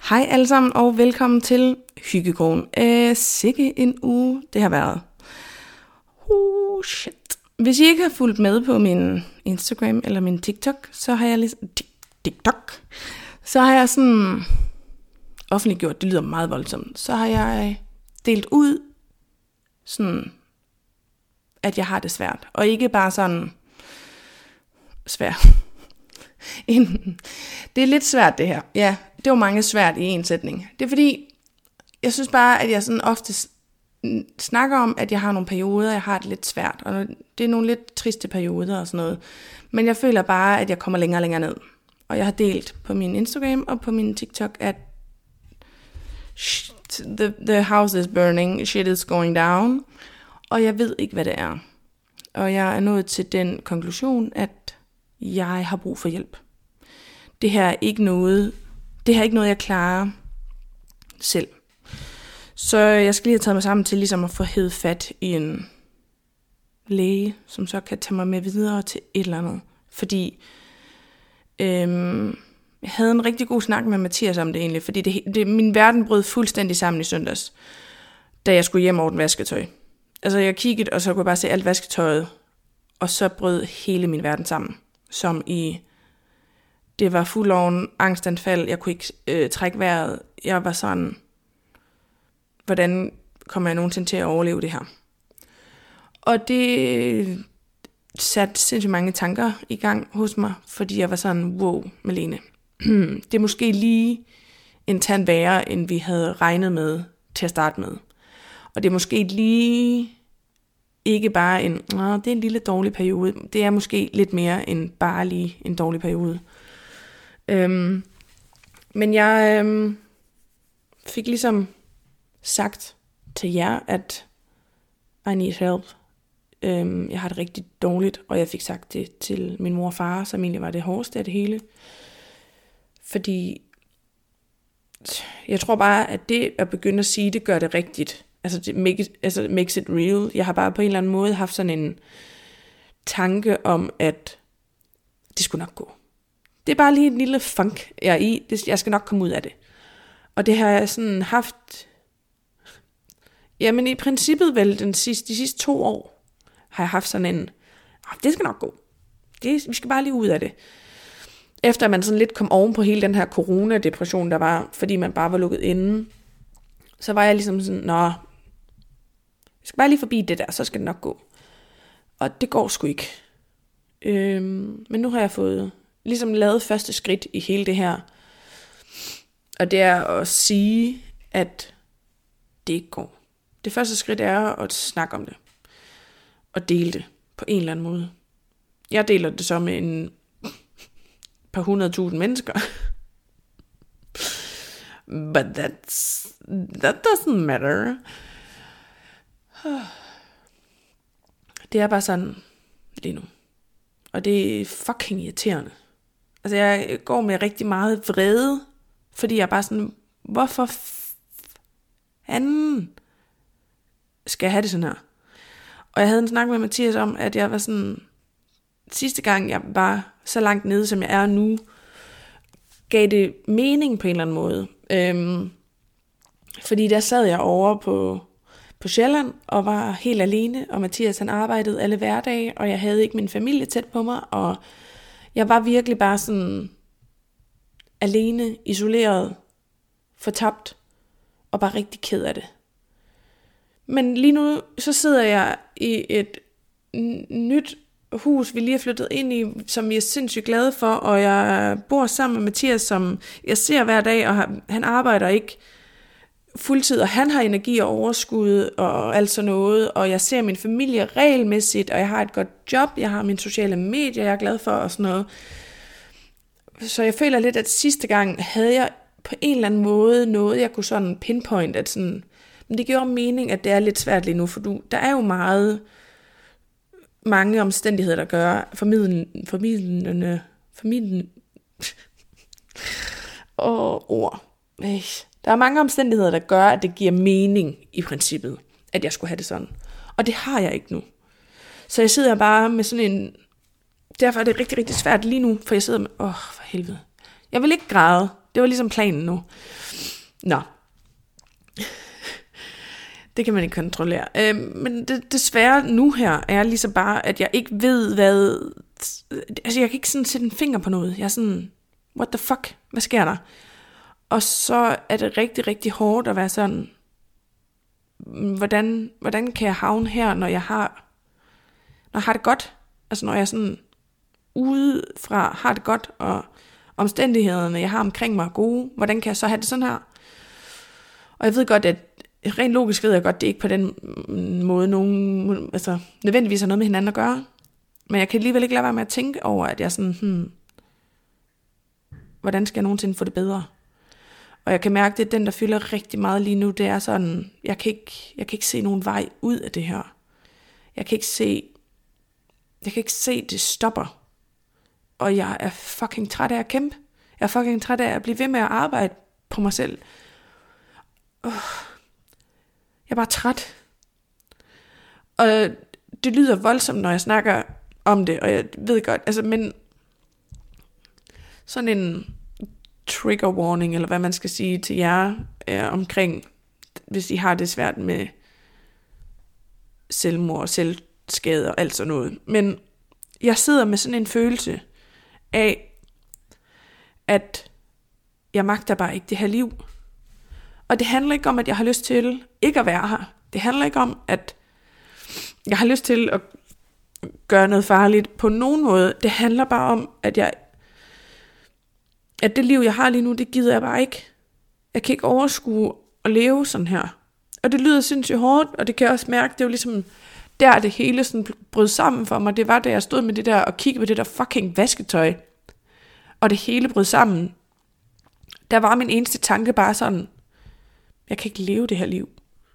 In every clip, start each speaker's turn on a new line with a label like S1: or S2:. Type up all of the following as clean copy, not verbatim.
S1: Hej alle sammen og velkommen til Hyggekrogen. Sikke en uge det har været. Shit. Hvis I ikke har fulgt med på min Instagram eller min TikTok, så har jeg sådan offentliggjort, det lyder meget voldsomt, så har jeg delt ud sådan, at jeg har det svært. Og ikke bare sådan svært. Det er lidt svært det her. Ja, det er jo mange svært i en sætning. Det er fordi, jeg synes bare, at jeg sådan ofte snakker om, at jeg har nogle perioder, jeg har det lidt svært. Og det er nogle lidt triste perioder og sådan noget. Men jeg føler bare, at jeg kommer længere og længere ned. Og jeg har delt på min Instagram og på min TikTok, at the house is burning, shit is going down. Og jeg ved ikke, hvad det er. Og jeg er nået til den konklusion, at jeg har brug for hjælp. Det her er ikke noget, jeg klarer selv. Så jeg skal lige have taget mig sammen til ligesom at få hævet fat i en læge, som så kan tage mig med videre til et eller andet. Fordi jeg havde en rigtig god snak med Mathias om det egentlig, fordi min verden brød fuldstændig sammen i søndags, da jeg skulle hjem over den vasketøj. Altså jeg kiggede, og så kunne jeg bare se alt vasketøjet, og så brød hele min verden sammen. Som i, det var fuld on angstanfald, jeg kunne ikke trække vejret. Jeg var sådan, hvordan kommer jeg nogensinde til at overleve det her? Og det satte sindssygt mange tanker i gang hos mig, fordi jeg var sådan, wow, Malene, det er måske lige en tand værre, end vi havde regnet med til at starte med. Og det er måske lige ikke bare det er en lille dårlig periode. Det er måske lidt mere end bare lige en dårlig periode. Men jeg fik ligesom sagt til jer, at I need help. Jeg har det rigtig dårligt, og jeg fik sagt det til min mor og far, som egentlig var det hårdeste af det hele. Fordi jeg tror bare, at det at begynde at sige, det gør det rigtigt. Altså det makes it real. Jeg har bare på en eller anden måde haft sådan en tanke om, at det skulle nok gå. Det er bare lige en lille funk, jeg er i. Jeg skal nok komme ud af det. Og det har jeg sådan haft. Jamen i princippet vel de sidste 2 år har jeg haft sådan en, det skal nok gå. Vi skal bare lige ud af det. Efter man sådan lidt kom oven på hele den her coronadepression, der var, fordi man bare var lukket inde, så var jeg ligesom sådan, jeg skal bare lige forbi det der, så skal det nok gå. Og det går sgu ikke. Men nu har jeg fået ligesom lavet første skridt i hele det her. Og det er at sige, at det ikke går. Det første skridt er at snakke om det. Og dele det på en eller anden måde. Jeg deler det så med en par 100.000 mennesker. But that doesn't matter. Det er bare sådan lige nu. Og det er fucking irriterende. Altså jeg går med rigtig meget vrede, fordi jeg er bare sådan, hvorfor fanden skal jeg have det sådan her? Og jeg havde en snak med Mathias om, at jeg var sådan, sidste gang jeg var så langt nede, som jeg er nu, gav det mening på en eller anden måde. Fordi der sad jeg over på Sjælland og var helt alene, og Mathias han arbejdede alle hverdage, og jeg havde ikke min familie tæt på mig, og jeg var virkelig bare sådan alene, isoleret, fortabt, og bare rigtig ked af det. Men lige nu, så sidder jeg i et nyt hus, vi lige er flyttet ind i, som vi er sindssygt glade for, og jeg bor sammen med Mathias, som jeg ser hver dag, og han arbejder ikke fuldtid, og han har energi og overskud og alt sådan noget, og jeg ser min familie regelmæssigt, og jeg har et godt job, jeg har mine sociale medier, jeg er glad for og sådan noget. Så jeg føler lidt, at sidste gang havde jeg på en eller anden måde noget, jeg kunne sådan pinpoint, at sådan, men det gjorde mening, at det er lidt svært lige nu, for der er jo mange omstændigheder, der gør formidlende ord. Der er mange omstændigheder, der gør, at det giver mening i princippet, at jeg skulle have det sådan. Og det har jeg ikke nu. Så jeg sidder bare med sådan derfor er det rigtig, rigtig svært lige nu, for jeg sidder med, for helvede. Jeg vil ikke græde. Det var ligesom planen nu. Nå. Det kan man ikke kontrollere. Men det svære nu her er ligesom bare, at jeg ikke ved, hvad... Altså, jeg kan ikke sådan sætte en finger på noget. Jeg er sådan, what the fuck? Hvad sker der? Og så er det rigtig, rigtig hårdt at være sådan, hvordan kan jeg havne her, når jeg har det godt? Altså, når jeg sådan udefra har det godt, og omstændighederne, jeg har omkring mig er gode, hvordan kan jeg så have det sådan her? Og jeg ved godt, at rent logisk ved jeg godt, det er ikke på den måde nogen, altså nødvendigvis har noget med hinanden at gøre. Men jeg kan alligevel ikke lade være med at tænke over, at jeg sådan, hvordan skal jeg nogensinde få det bedre? Og jeg kan mærke, det er den, der fylder rigtig meget lige nu. Det er sådan, jeg kan ikke se nogen vej ud af det her. Jeg kan ikke se, det stopper. Og jeg er fucking træt af at kæmpe. Jeg er fucking træt af at blive ved med at arbejde på mig selv. Jeg er bare træt. Og det lyder voldsomt, når jeg snakker om det, og jeg ved godt, altså, men sådan en trigger warning, eller hvad man skal sige til jer omkring, hvis I har det svært med selvmord og selvskade og alt sådan noget. Men jeg sidder med sådan en følelse af, at jeg magter bare ikke det her liv. Og det handler ikke om, at jeg har lyst til ikke at være her. Det handler ikke om, at jeg har lyst til at gøre noget farligt på nogen måde. Det handler bare om, at det liv, jeg har lige nu, det gider jeg bare ikke. Jeg kan ikke overskue at leve sådan her. Og det lyder sindssygt hårdt, og det kan jeg også mærke, det er jo ligesom, der det hele sådan brød sammen for mig. Det var, da jeg stod med det der og kiggede på det der fucking vasketøj, og det hele brød sammen. Der var min eneste tanke bare sådan, jeg kan ikke leve det her liv.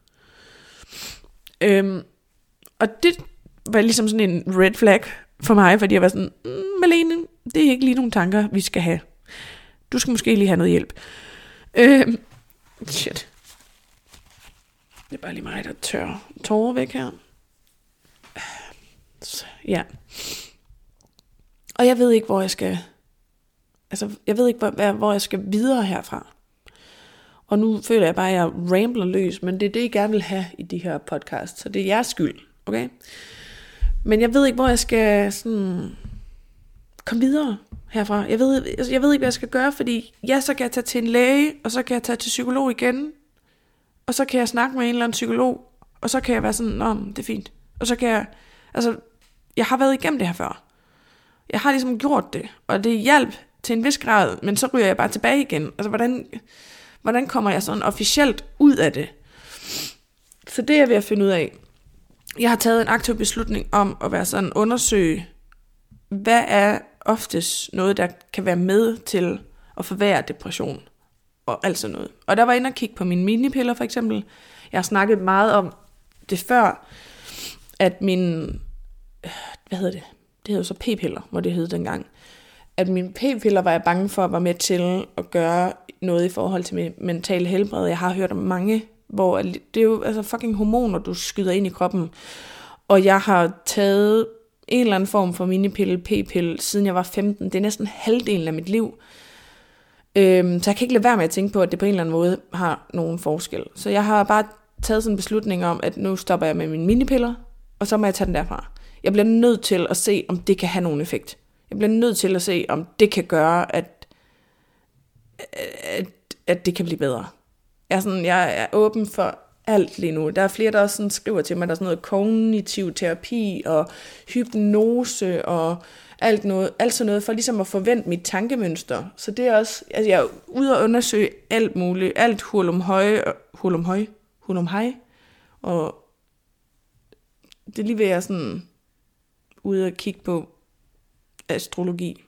S1: Og det var ligesom sådan en red flag for mig, fordi jeg var sådan, Malene, det er ikke lige nogle tanker, vi skal have. Du skal måske lige have noget hjælp. Shit. Det er bare lige mig, der tør tårer væk her. Så, ja. Og jeg ved ikke, hvor jeg skal... Altså, jeg ved ikke, hvor jeg skal videre herfra. Og nu føler jeg bare, at jeg rambler løs, men det er det, I gerne vil have i de her podcasts. Så det er jeres skyld, okay? Men jeg ved ikke, hvor jeg skal sådan komme videre herfra. Jeg ved ikke, hvad jeg skal gøre, fordi så kan jeg tage til en læge, og så kan jeg tage til psykolog igen, og så kan jeg snakke med en eller anden psykolog, og så kan jeg være sådan, det er fint. Og så kan jeg, jeg har været igennem det her før. Jeg har ligesom gjort det, og det hjalp til en vis grad, men så ryger jeg bare tilbage igen. Altså, hvordan kommer jeg sådan officielt ud af det? Så det er jeg ved at finde ud af. Jeg har taget en aktiv beslutning om at være sådan, undersøge, hvad er oftest noget, der kan være med til at forværre depression og alt sådan noget. Og der var inde og kigge på mine minipiller for eksempel. Jeg har snakket meget om det før, at mine, hvad hedder det? Det hedder så p-piller, hvor det hed dengang. At mine p-piller var jeg bange for at være med til at gøre noget i forhold til mit mentale helbred. Jeg har hørt om mange, hvor det er jo altså fucking hormoner, du skyder ind i kroppen. Og jeg har taget en eller anden form for minipille, p-pille, siden jeg var 15. Det er næsten halvdelen af mit liv. Så jeg kan ikke lade være med at tænke på, at det på en eller anden måde har nogen forskel. Så jeg har bare taget sådan en beslutning om, at nu stopper jeg med mine minipiller, og så må jeg tage den derfra. Jeg bliver nødt til at se, om det kan have nogen effekt. Jeg bliver nødt til at se, om det kan gøre, at det kan blive bedre. Jeg er åben for alt lige nu. Der er flere, der også sådan skriver til mig, der er sådan noget kognitiv terapi og hypnose og alt sådan noget, for ligesom at forvente mit tankemønster. Så det er også, jeg er ude at undersøge alt muligt, alt hurlumhøj, og det er lige ved, at jeg er sådan ude at kigge på astrologi.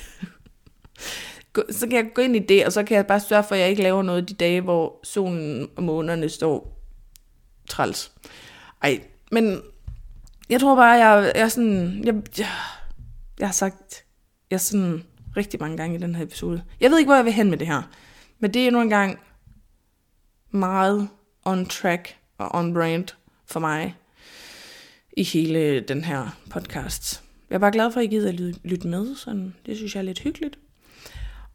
S1: Så kan jeg gå ind i det, og så kan jeg bare sørge for, at jeg ikke laver noget de dage, hvor solen og månerne står træls. Men jeg tror bare, jeg er sådan, jeg har sagt, jeg er sådan rigtig mange gange i den her episode. Jeg ved ikke, hvor jeg vil hen med det her, men det er nu engang meget on track og on brand for mig i hele den her podcast. Jeg er bare glad for, at I gider at lytte med, sådan det synes jeg er lidt hyggeligt.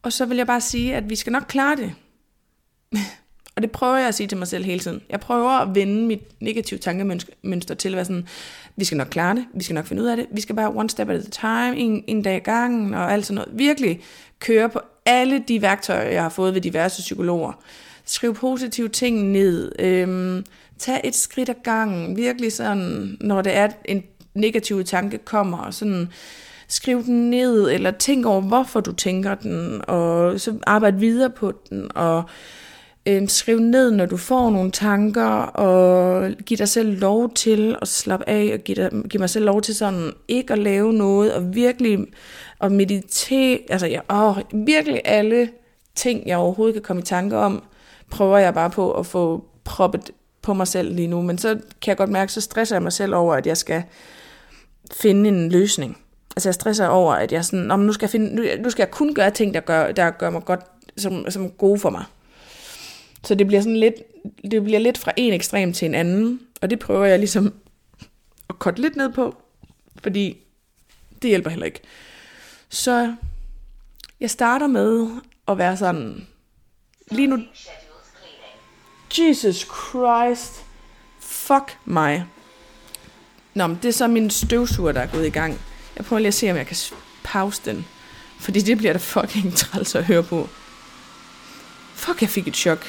S1: Og så vil jeg bare sige, at vi skal nok klare det. Og det prøver jeg at sige til mig selv hele tiden. Jeg prøver at vende mit negative tankemønster til at være sådan, vi skal nok klare det, vi skal nok finde ud af det, vi skal bare one step at a time, en dag ad gangen og alt sådan noget. Virkelig køre på alle de værktøjer, jeg har fået ved diverse psykologer. Skriv positive ting ned, tag et skridt ad gangen, virkelig sådan, når det er en negativ tanke kommer, sådan skriv den ned, eller tænk over, hvorfor du tænker den, og så arbejde videre på den, og skriv ned, når du får nogle tanker, og giv dig selv lov til at slappe af, og giv mig selv lov til sådan, ikke at lave noget, og virkelig at meditere, altså virkelig alle ting, jeg overhovedet kan komme i tanke om, prøver jeg bare på at få proppet på mig selv lige nu, men så kan jeg godt mærke, så stresser jeg mig selv over, at jeg skal finde en løsning. Altså jeg stresser over, at jeg sådan, nu skal jeg kun gøre ting, der gør mig godt, som gode for mig. Så det bliver lidt fra en ekstrem til en anden, og det prøver jeg ligesom at korte lidt ned på, fordi det hjælper heller ikke. Så jeg starter med at være sådan, lige nu, Jesus Christ, fuck mig. Nå, men det er så min støvsuger, der er gået i gang. Jeg prøver lige at se, om jeg kan pause den, fordi det bliver da fucking træls at høre på. Fuck, jeg fik et chok.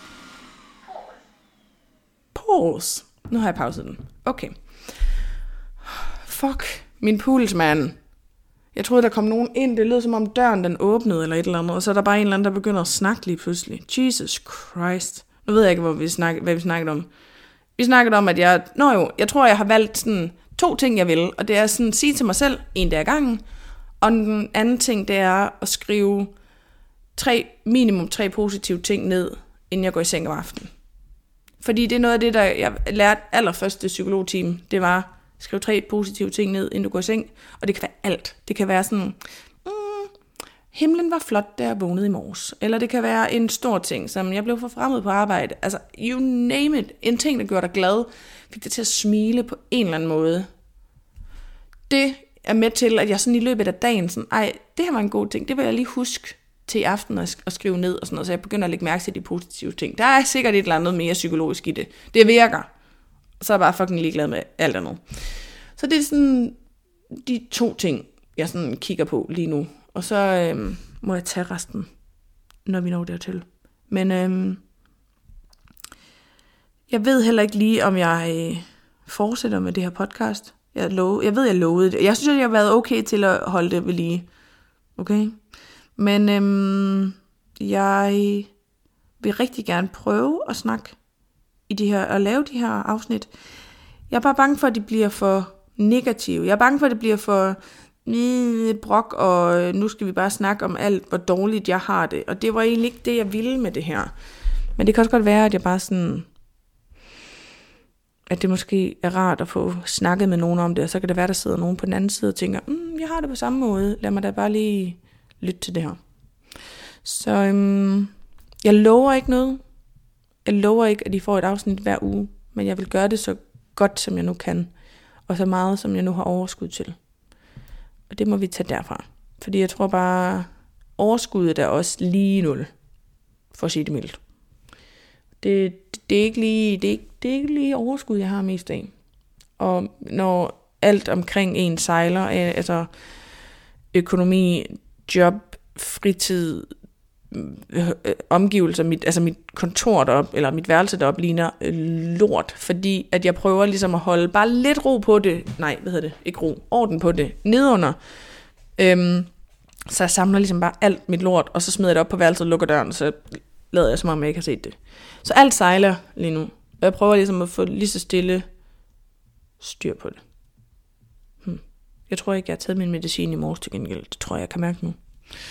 S1: Pause. Nu har jeg pauset den. Okay. Fuck, min puls, mand. Jeg troede, der kom nogen ind. Det lød som om døren den åbnede eller et eller andet. Og så er der bare en eller anden, der begynder at snakke lige pludselig. Jesus Christ. Nu ved jeg ikke, hvad vi snakkede om. Vi snakkede om, at jeg tror, jeg har valgt sådan 2 ting, jeg vil. Og det er sådan at sige til mig selv, en dag ad gangen. Og den anden ting, det er at skrive minimum 3 positive ting ned, inden jeg går i seng om aftenen. Fordi det er noget af det, der jeg lærte allerførste psykologteam. Det var, skriv 3 positive ting ned, inden du går i seng. Og det kan være alt. Det kan være sådan, himlen var flot, da jeg vågnede i morges. Eller det kan være en stor ting, som jeg blev forfremmet på arbejde. Altså, you name it. En ting, der gjorde dig glad, fik dig til at smile på en eller anden måde. Det er med til, at jeg sådan i løbet af dagen, sådan, det her var en god ting. Det vil jeg lige huske til i aften at skrive ned og sådan noget, så jeg begynder at lægge mærke til de positive ting. Der er sikkert et eller andet mere psykologisk i det. Det virker. Så er jeg bare fucking ligeglad med alt andet. Så det er sådan de 2 ting, jeg sådan kigger på lige nu. Og så må jeg tage resten, når vi når dertil. Men jeg ved heller ikke lige, om jeg fortsætter med det her podcast. Jeg ved, jeg lovede det. Jeg synes, jeg har været okay til at holde det ved lige. Okay? Men jeg vil rigtig gerne prøve at snakke og lave de her afsnit. Jeg er bare bange for, at de bliver for negative. Jeg er bange for, at det bliver for brok, og nu skal vi bare snakke om alt, hvor dårligt jeg har det. Og det var egentlig ikke det, jeg ville med det her. Men det kan også godt være, at jeg bare sådan, at det måske er rart at få snakket med nogen om det, og så kan det være, der sidder nogen på den anden side og tænker, jeg har det på samme måde, lad mig da bare lige lytte til det her. Så jeg lover ikke noget. Jeg lover ikke, at I får et afsnit hver uge, men jeg vil gøre det så godt, som jeg nu kan, og så meget, som jeg nu har overskud til. Og det må vi tage derfra. Fordi jeg tror bare, overskuddet er også lige 0, for at sige det mildt. Det er ikke lige overskud, jeg har mest af. Og når alt omkring en sejler, altså økonomi, job, fritid, omgivelser, mit kontor deroppe, eller mit værelse deroppe, ligner lort, fordi at jeg prøver ligesom at holde bare lidt ro på det, orden på det, nedunder, så jeg samler ligesom bare alt mit lort, og så smider jeg det op på værelset og lukker døren, så lader jeg som om jeg ikke har set det. Så alt sejler lige nu, og jeg prøver ligesom at få lige så stille styr på det. Jeg tror ikke, jeg har taget min medicin i morges til gengæld, det tror jeg kan mærke nu.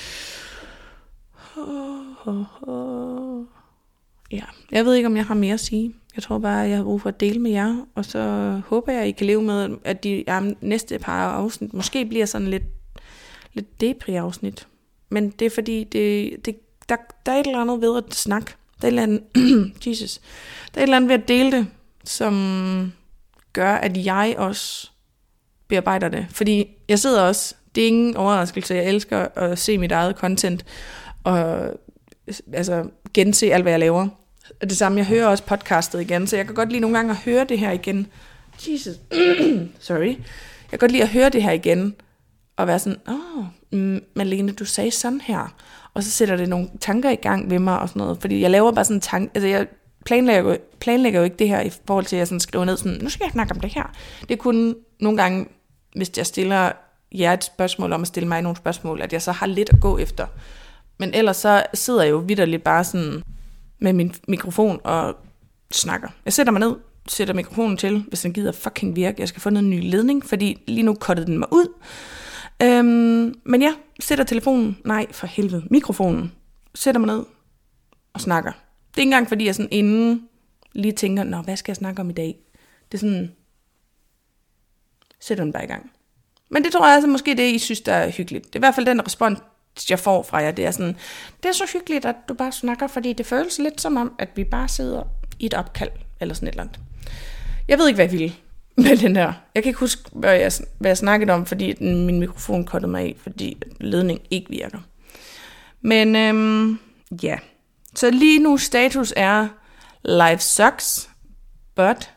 S1: Ja, jeg ved ikke, om jeg har mere at sige. Jeg tror bare, jeg har brug for at dele med jer, og så håber jeg, I kan leve med, at de næste par afsnit måske bliver sådan lidt depri-afsnit. Men det er fordi, der er et eller andet ved at snakke. Der er et eller andet, Jesus. Der er et eller andet ved at dele det, som gør, at jeg også bearbejder det. Fordi jeg sidder også, det er ingen overraskelse, jeg elsker at se mit eget content, og altså, gense alt, hvad jeg laver. Og det samme, jeg hører også podcastet igen, så jeg kan godt lide nogle gange at høre det her igen. Jesus. Sorry. Jeg kan godt lide at høre det her igen, og være sådan, Malene, du sagde sådan her. Og så sætter det nogle tanker i gang ved mig og sådan noget, fordi jeg laver bare sådan en tanke, altså jeg planlægger jo ikke det her i forhold til, at jeg sådan skriver ned sådan, nu skal jeg snakke om det her. Det er kun nogle gange, hvis jeg stiller jer et spørgsmål om at stille mig nogle spørgsmål, at jeg så har lidt at gå efter. Men ellers så sidder jeg jo vitterligt bare sådan med min mikrofon og snakker. Jeg sætter mig ned, sætter mikrofonen til, hvis den gider fucking virke. Jeg skal få noget ny ledning, fordi lige nu cuttede den mig ud. Men ja, sætter telefonen, nej for helvede, mikrofonen, sætter mig ned og snakker. Det er ikke engang fordi jeg sådan inden lige tænker, hvad skal jeg snakke om i dag? Det er sådan, sætter den bare i gang. Men det tror jeg altså måske det, I synes, der er hyggeligt. Det er i hvert fald den respons, jeg får fra jer. Det er sådan, det er så hyggeligt, at du bare snakker, fordi det føles lidt som om, at vi bare sidder i et opkald, eller sådan et eller andet. Jeg ved ikke, hvad jeg ville med den her. Jeg kan ikke huske, hvad jeg snakkede om, fordi min mikrofon cuttede mig af, fordi ledning ikke virker. Men ja. Så lige nu status er, life sucks, but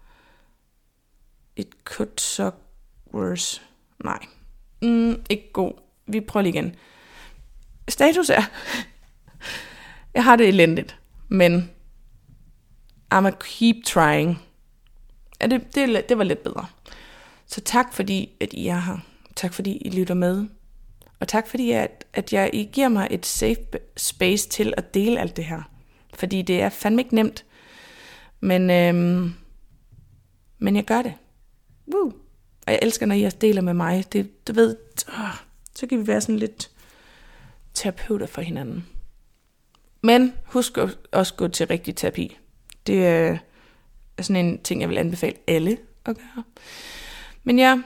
S1: it could suck worse. Nej, ikke god. Vi prøver lige igen. Status er, jeg har det elendigt, men I'ma keep trying. Ja, det var lidt bedre. Så tak fordi, at I er her. Tak fordi I lytter med. Og tak fordi, at I giver mig et safe space til at dele alt det her. Fordi det er fandme ikke nemt. Men jeg gør det. Woo. Og jeg elsker, når I deler med mig. Du ved, så kan vi være sådan lidt terapeuter for hinanden. Men husk også gå til rigtig terapi. Det er sådan en ting, jeg vil anbefale alle at gøre. Men ja,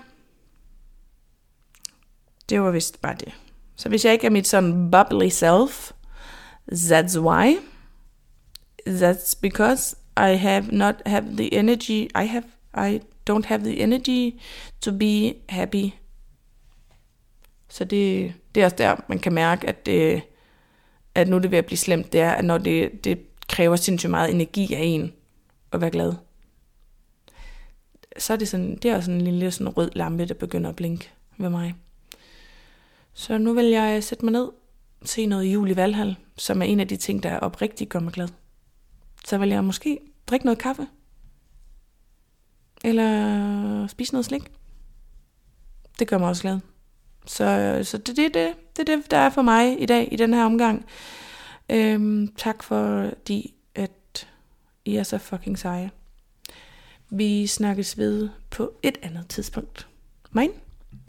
S1: det var vist bare det. Så hvis jeg ikke er mit sådan bubbly self, that's why. That's because I have the energy. I don't have the energy to be happy. Så det er også der, man kan mærke, at nu er det ved at blive slemt. Det er, at når det kræver sindssygt meget energi af en at være glad. Så er det er også en lille sådan rød lampe, der begynder at blinke ved mig. Så nu vil jeg sætte mig ned, se noget Jul i Valhall, som er en af de ting, der oprigtigt gør mig glad. Så vil jeg måske drikke noget kaffe. Eller spise noget slik. Det gør mig også glad. Så det er det, der er for mig i dag, i den her omgang. Tak fordi, at I er så fucking seje. Vi snakkes ved på et andet tidspunkt. Mine?